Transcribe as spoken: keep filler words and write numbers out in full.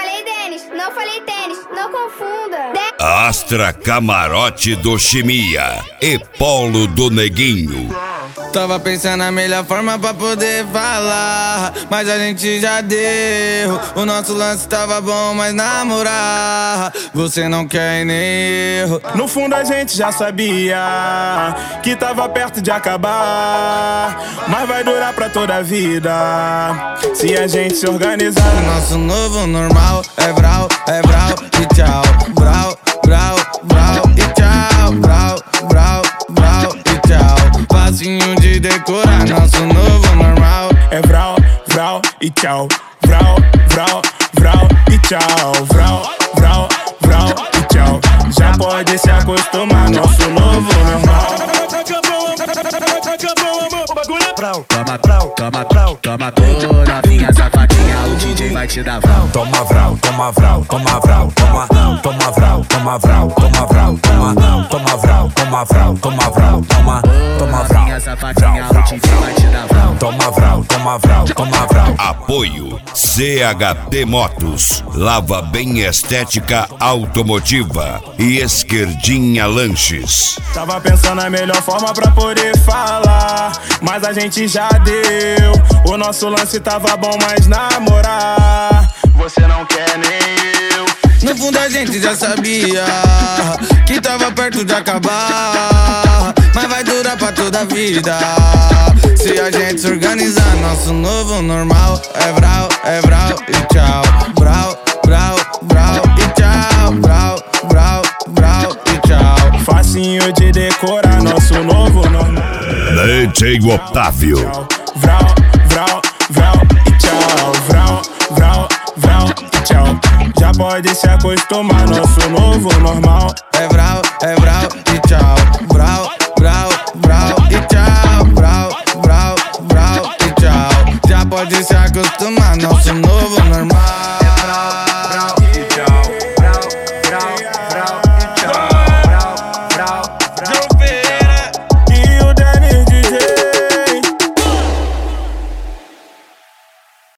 Falei Denis, não falei tênis, não confunda. De Astra Camarote do Chimia e Polo do Neguinho. Tava pensando na melhor forma pra poder falar, mas a gente já deu. O nosso lance tava bom, mas namorar você não quer nem erro. No fundo a gente já sabia que tava perto de acabar, mas vai durar pra toda a vida se a gente se organizar. O nosso novo normal é vral, é vral e tchau. Vral, vral, vral e tchau. Vral, vral, vral e tchau. Facinho de decorar, nosso novo normal é vral, vral e tchau. Vral, vral, vral e tchau. Vral, vral, vral e tchau. Já pode se acostumar, nosso novo normal. Toma vral, toma vral, toma toda novinha safadinha, o D J vai te dar vral. Toma vral, toma vral, toma vral, toma, toma vral, toma vral, toma vral, toma, toma vral, toma vral, toma vral, toma, toma vral, novinha safadinha, o D J vai te dar vral. Toma vral, toma vral, toma vral. Apoio C H T Motos, Lava Bem Estética Automotiva e Esquerdinha Lanches. Tava pensando na melhor forma pra poder falar, mas a gente já deu. O nosso lance tava bom, mas namorar você não quer nem eu. No fundo a gente já sabia que tava perto de acabar, mas vai durar pra toda a vida se a gente se organizar. Nosso novo normal é vral, é vral e tchau. Vral, vral, vral e tchau. Vral, vral, vral e tchau. Facinho de decorar, nosso novo normal. D J Otávio. Vral, vral, vral e tchau. Vral, vral, vral e tchau. Já pode se acostumar, nosso novo normal é vral, é vral e tchau. Vral, vral, vral e tchau. Vral, vral, vral e tchau. Já pode se acostumar, nosso novo normal é vral, vral